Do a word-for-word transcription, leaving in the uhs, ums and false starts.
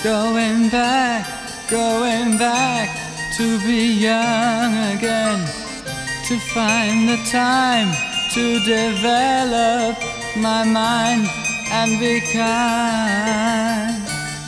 going back, going back to be young again, to find the time to develop my mind and be kind.